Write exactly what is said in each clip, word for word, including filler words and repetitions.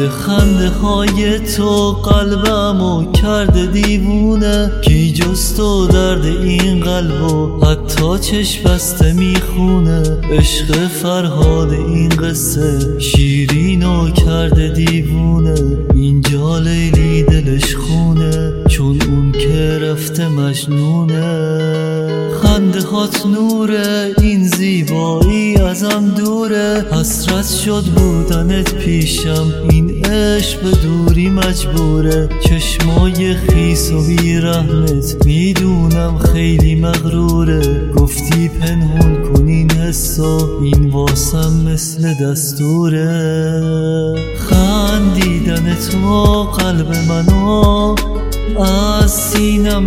خنده های تو قلبمو کرده دیوونه، کی جز تو درد این قلبو حتی چشم بسته میخونه. عشق فرهاد این قصه شیرینو کرده دیوونه، اینجا لیلی دلش خونه چون اون که رفته مجنونه. خنده هات نوره، این زیبایی ازم دوره، حسرت شد بودنت پیشم، این عشق به دوری مجبوره. چشمای خیس و بی رحمت میدونم خیلی مغروره، گفتی پنهون کن این حسا، این واسم مثل دستوره. خندیدن تو قلب منو از سینم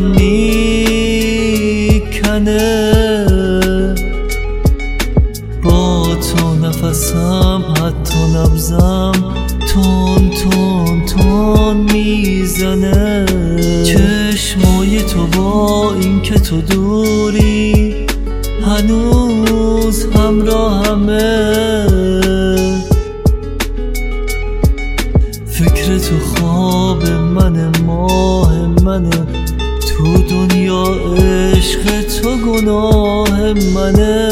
میکنه، با تو نفسم حتی نبزم تون تون تون میزنه. چشمای تو با این که تو دوری هنوز همراهمه، فکر تو خواب منه، ماه منه، تو دنیا عشق تو گناه منه.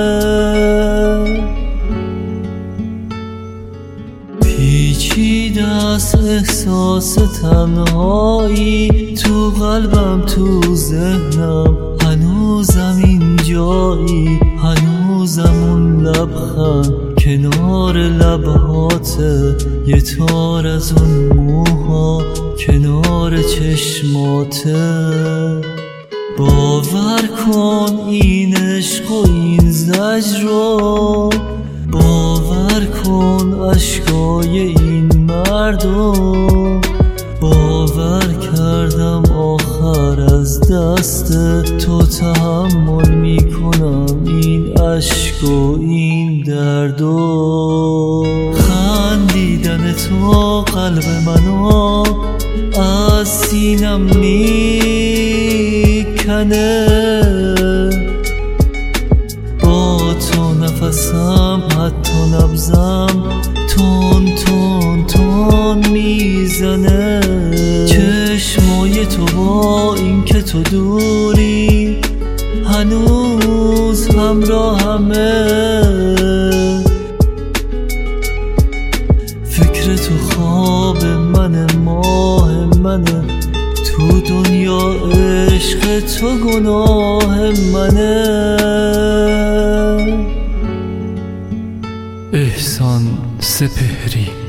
پیچیده است احساس تنهایی، تو قلبم تو ذهنم هنوزم اینجایی، هنوزم اون لبخند کنار لبهاته، یه تار از اون موها کنار چشماته. باور کن این عشق و این زجر رو، باور کن اشکای این مردو، باور کردم آخر از دست تو تحمل میکنم این اشک و این دردو. خندیدن تو قلب منو از سینم میکنه، با تو نفسم حتی نبزم تون تون تون میزنه. چشمای تو با این که تو دوری هنوز همراهمه، فکر تو خواب منه، ماه منه، تو دنیا عشق تو گناه منه. احسان سپهری.